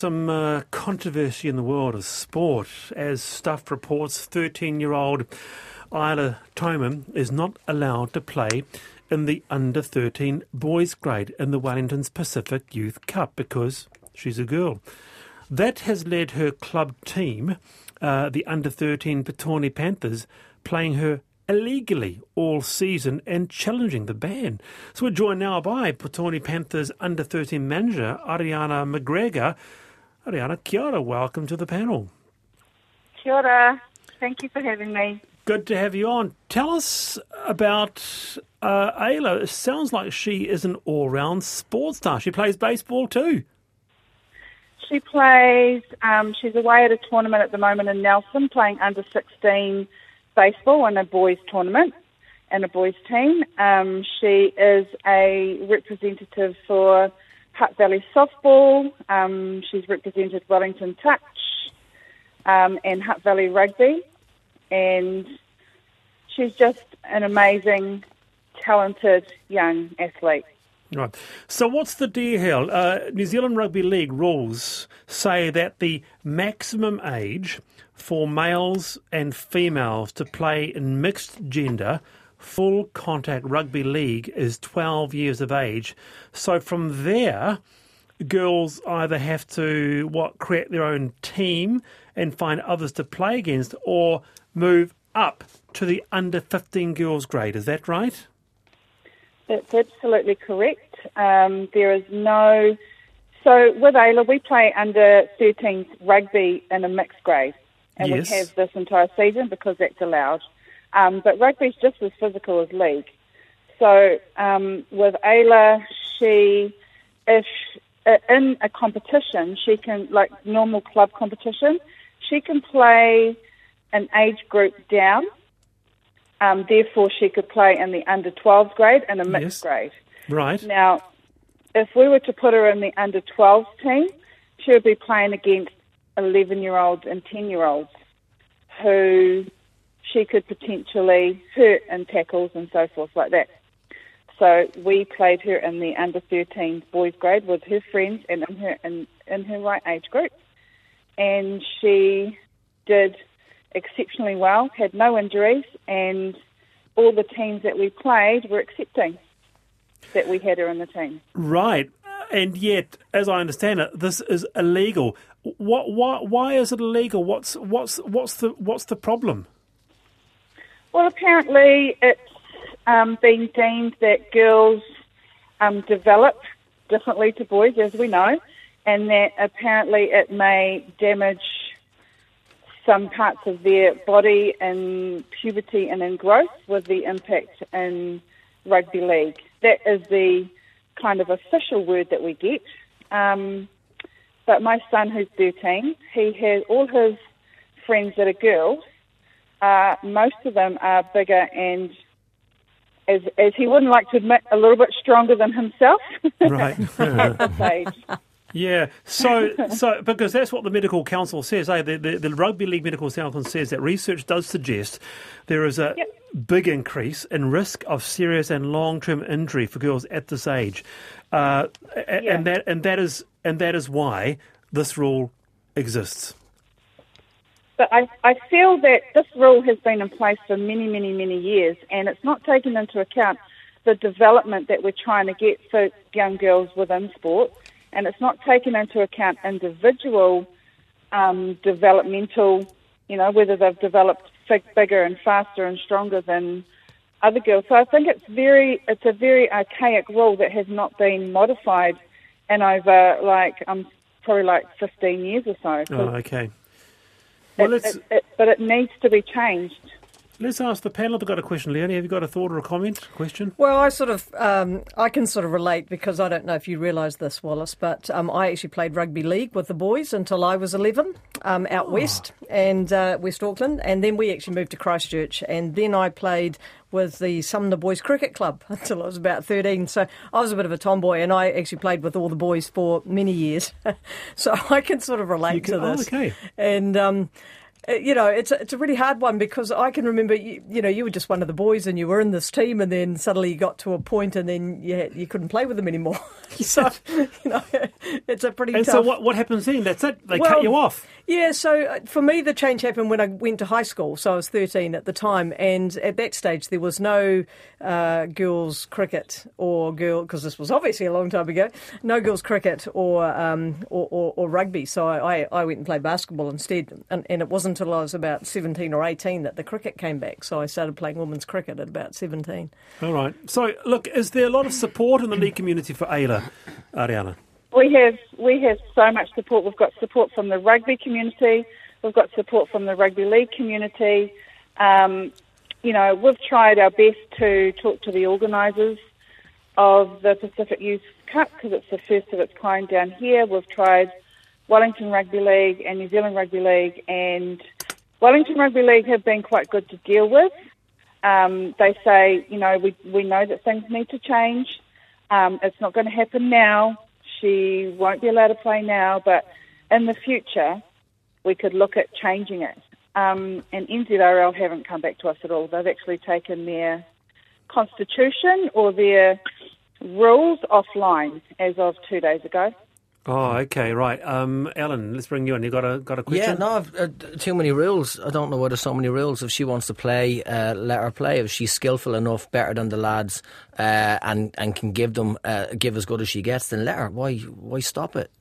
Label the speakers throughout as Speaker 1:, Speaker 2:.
Speaker 1: Some controversy in the world of sport as Stuff reports 13-year-old Isla Toman is not allowed to play in the under-13 boys grade in the Wellington's Pacific Youth Cup because she's a girl. That has led her club team, the under-13 Petone Panthers, playing her illegally all season and challenging the ban. So we're joined now by Petone Panthers under-13 manager Ariana McGregor. Ariana, kia ora, welcome to the panel.
Speaker 2: Kia ora. Thank you for having me.
Speaker 1: Good to have you on. Tell us about Ayla. It sounds like she is an all-round sports star. She plays baseball too.
Speaker 2: She plays, she's away at a tournament at the moment in Nelson, playing under-16 baseball in a boys tournament and a boys team. She is a representative for Hutt Valley Softball. She's represented Wellington Touch and Hutt Valley Rugby. And she's just an amazing, talented young athlete.
Speaker 1: Right. So what's the deal here? New Zealand Rugby League rules say that the maximum age for males and females to play in mixed gender full contact rugby league is 12 years of age. So from there, girls either have to create their own team and find others to play against, or move up to the under-15 girls grade. Is that right?
Speaker 2: That's absolutely correct. There is no... So with Ayla, we play under-13 rugby in a mixed grade. And
Speaker 1: yes.
Speaker 2: We have this entire season because that's allowed. But rugby's just as physical as league. So with Ayla, if in a competition, she can, like normal club competition, she can play an age group down. Therefore, she could play in the under-12 grade and a mixed grade.
Speaker 1: Right.
Speaker 2: Now, if we were to put her in the under-12 team, she would be playing against 11-year-olds and 10-year-olds who she could potentially hurt in tackles and so forth like that. So we played her in the under-13 boys grade with her friends and in her right age group. And she did exceptionally well, had no injuries, and all the teams that we played were accepting that we had her in the team.
Speaker 1: Right. And yet, as I understand it, this is illegal. Why is it illegal? What's the problem?
Speaker 2: Well, apparently it's being deemed that girls develop differently to boys, as we know, and that apparently it may damage some parts of their body in puberty and in growth with the impact in rugby league. That is the kind of official word that we get. But my son, who's 13, he has all his friends that are girls. Most of them are bigger and, as he wouldn't like to admit, a little bit stronger than himself.
Speaker 1: Right.
Speaker 2: At this age.
Speaker 1: Yeah, so because that's what the medical council says. The Rugby League Medical Council says that research does suggest there is a big increase in risk of serious and long-term injury for girls at this age, and that is why this rule exists.
Speaker 2: But I feel that this rule has been in place for many, many, many years, and it's not taken into account the development that we're trying to get for young girls within sport. And it's not taken into account individual developmental, whether they've developed bigger and faster and stronger than other girls. So I think it's a very archaic rule that has not been modified in over probably 15 years or so.
Speaker 1: Oh, okay.
Speaker 2: Well, but it needs to be changed.
Speaker 1: Let's ask the panel. I've got a question. Leonie, have you got a thought or a comment, question?
Speaker 3: Well, I can sort of relate because I don't know if you realise this, Wallace, but I actually played rugby league with the boys until I was 11 out west and West Auckland, and then we actually moved to Christchurch, and then I played with the Sumner Boys Cricket Club until I was about 13. So I was a bit of a tomboy, and I actually played with all the boys for many years. So I can sort of relate to this.
Speaker 1: Oh, okay.
Speaker 3: And It's a really hard one because I can remember, you were just one of the boys and you were in this team and then suddenly you got to a point and then you couldn't play with them anymore. So, it's a pretty
Speaker 1: tough...
Speaker 3: And
Speaker 1: so what happens then? That's it? They cut you off?
Speaker 3: Yeah, so for me the change happened when I went to high school, so I was 13 at the time, and at that stage there was no girls cricket because this was obviously a long time ago, no girls cricket or rugby, so I went and played basketball instead, and it wasn't until I was about 17 or 18 that the cricket came back, so I started playing women's cricket at about 17.
Speaker 1: All right. So, look, is there a lot of support in the league community for Ayla, Ariana?
Speaker 2: We have so much support. We've got support from the rugby community. We've got support from the rugby league community. We've tried our best to talk to the organisers of the Pacific Youth Cup because it's the first of its kind down here. We've tried Wellington Rugby League and New Zealand Rugby League, and Wellington Rugby League have been quite good to deal with. They say, we know that things need to change. It's not going to happen now. She won't be allowed to play now, but in the future, we could look at changing it. And NZRL haven't come back to us at all. They've actually taken their constitution or their rules offline as of 2 days ago.
Speaker 1: Oh, okay, right. Ellen, let's bring you in. You got a question?
Speaker 4: Yeah, no, I've, too many rules. I don't know why there's so many rules. If she wants to play, let her play. If she's skillful enough, better than the lads, and can give as good as she gets, then let her. Why stop it?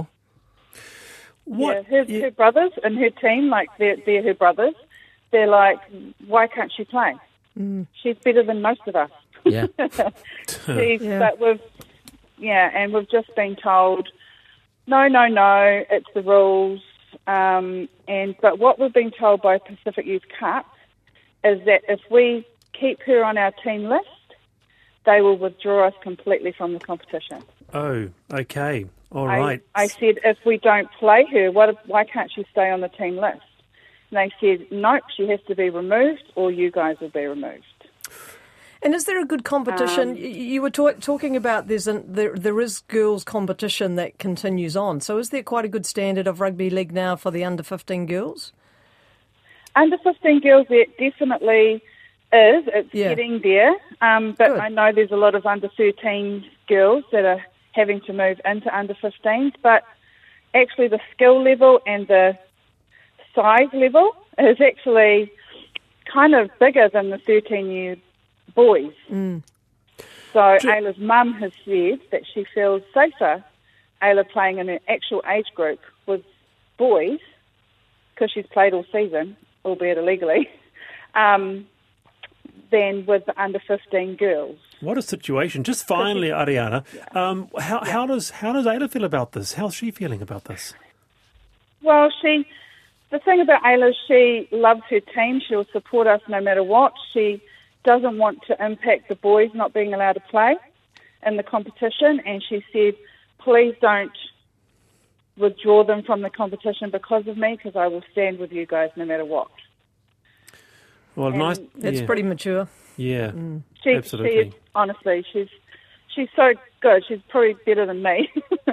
Speaker 2: What? Yeah, her brothers and her team, like they're her brothers. They're like, why can't she play? She's better than most of us.
Speaker 4: Yeah.
Speaker 2: But we've just been told, no, it's the rules. But what we've been told by Pacific Youth Cup is that if we keep her on our team list, they will withdraw us completely from the competition.
Speaker 1: Oh, okay. All right.
Speaker 2: I said, if we don't play her, why can't she stay on the team list? And they said, nope, she has to be removed or you guys will be removed.
Speaker 3: And is there a good competition? You were talking about there is girls' competition that continues on. So is there quite a good standard of rugby league now for the under-15 girls?
Speaker 2: Under-15 girls, it definitely is. It's getting there. But good. I know there's a lot of under-13 girls that are having to move into under-15s. But actually the skill level and the size level is actually kind of bigger than the 13-year boys. So Ayla's mum has said that she feels safer, Ayla playing in her actual age group with boys, because she's played all season, albeit illegally, than with the under-15 girls.
Speaker 1: What a situation. Just finally, Ariana, how does Ayla feel about this? How's she feeling about this?
Speaker 2: Well, the thing about Ayla is she loves her team. She'll support us no matter what. She doesn't want to impact the boys not being allowed to play in the competition, and she said, please don't withdraw them from the competition because of me, because I will stand with you guys no matter what.
Speaker 1: Well, nice.
Speaker 3: It's pretty mature.
Speaker 1: Yeah,
Speaker 2: absolutely. She is, honestly, she's so good. She's probably better than me.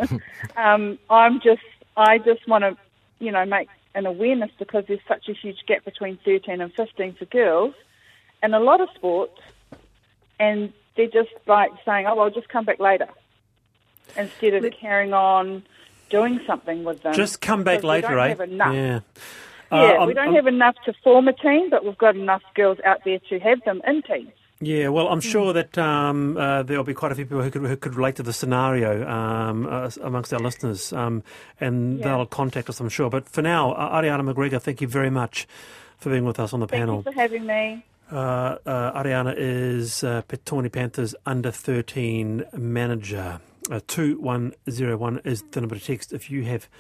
Speaker 2: I just want to, make an awareness, because there's such a huge gap between 13 and 15 for girls in a lot of sports, and they're just like saying, oh, well, just come back later, instead of carrying on doing something with them.
Speaker 1: Just come back later,
Speaker 2: right? We don't have enough.
Speaker 1: Yeah.
Speaker 2: We don't have enough to form a team, but we've got enough girls out there to have them in teams.
Speaker 1: Yeah, well, I'm sure that there'll be quite a few people who could relate to the scenario amongst our listeners, and they'll contact us, I'm sure. But for now, Ariana McGregor, thank you very much for being with us on the panel.
Speaker 2: Thank you for having me.
Speaker 1: Ariana is Petone Panthers under-13 manager. 2101 is the number to text if you have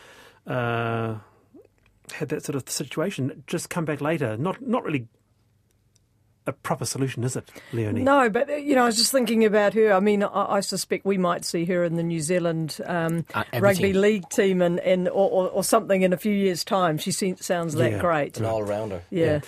Speaker 1: had that sort of situation. Just come back later. Not really a proper solution, is it, Leonie?
Speaker 3: No, but, I was just thinking about her. I mean, I suspect we might see her in the New Zealand rugby league team or something in a few years' time. She sounds that great.
Speaker 4: An all-rounder.
Speaker 3: Yeah.